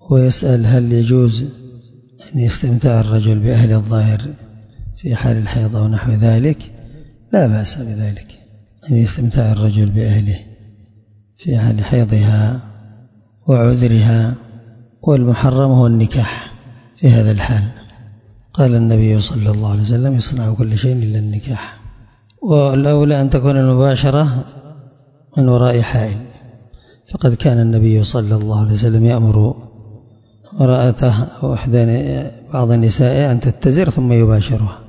ويسأل هل يجوز أن يستمتع الرجل بأهل الظاهر في حال الحيض أو نحو ذلك؟ لا بأس بذلك، أن يستمتع الرجل بأهله في حال حيضها وعذرها، والمحرم هو النكاح في هذا الحال. قال النبي صلى الله عليه وسلم يصنع كل شيء إلا النكاح. والأولى أن تكون المباشرة من وراء حائل، فقد كان النبي صلى الله عليه وسلم يأمر امرأته أو بعض النساء أن تتزر ثم يباشرها،